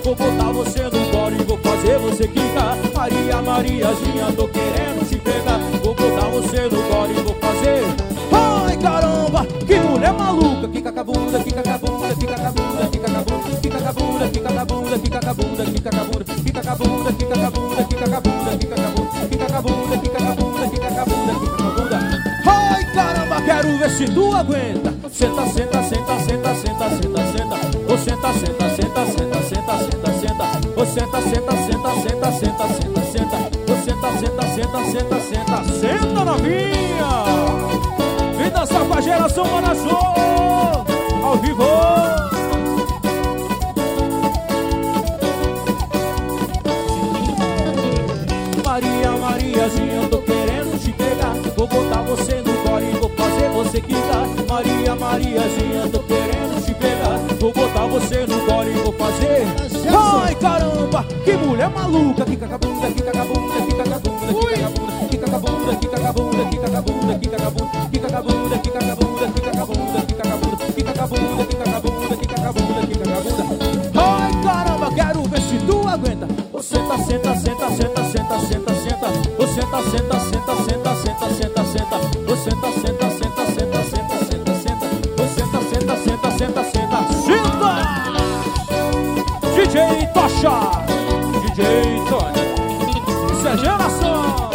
Vou botar você no colo e vou fazer você quicar. Maria, Mariazinha, tô querendo te pegar. Vou botar você no colo e vou fazer. Ai, caramba, que mulher maluca. Quica com a bunda, quica com a bunda, quica com a bunda, quica com a bunda, quica com a bunda, quica com a bunda, quica com a bunda, quica com a bunda, quica com a bunda, quica com a bunda, quica com a bunda, quica com a bunda, quica com a bunda, quica com a bunda, quica com a bunda, quica com a bunda. Ai, caramba, quero ver se tu aguenta. Senta, senta, senta, senta, senta, senta, senta. Ô senta, senta, senta, senta, senta, senta, senta. Ô senta, senta, senta, senta, senta, senta, senta. Ô senta, senta, senta, senta, senta, senta, novinha. Vem dançar com a geração Manasô ao vivo. Maria, Mariazinha, eu tô querendo te pegar. Vou botar você no colo e vou fazer você quicar. Maria, Mariazinha, eu tô querendo te pegar. Vou botar você no colo e vou fazer. Ai, caramba, que mulher maluca. Quica com a bunda, quica com a bunda, quica com a bunda, quica com a bunda, quica com a bunda, quica com a bunda, quica com a bunda, quica com a bunda, quica com a bunda, quica com a bunda, quica com a bunda, quica com a bunda, quica com a bunda, quica com a bunda, quica com a bunda, quica com a bunda. Ai, caramba, quero ver se tu aguenta. Ô senta, senta, senta, senta, senta, senta, senta. Ô senta, senta, senta, senta, senta, senta, senta. Ô senta, senta, senta, senta, senta, senta, senta. Ô senta, senta, senta, senta, senta, senta. DJ Tocha, DJ Tony, isso é geração.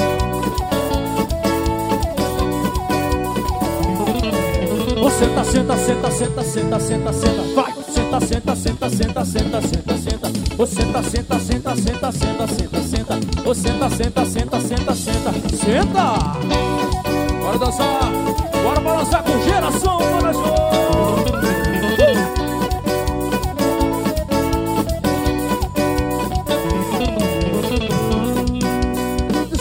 Ô senta, senta, senta, senta, senta, senta, senta. Vai, senta, senta, senta, senta, senta, senta, senta. Ô senta, senta, senta, senta, senta, senta, senta. Ô senta, senta, senta, senta, senta, senta. Bora dançar, bora balançar com geração Manasô.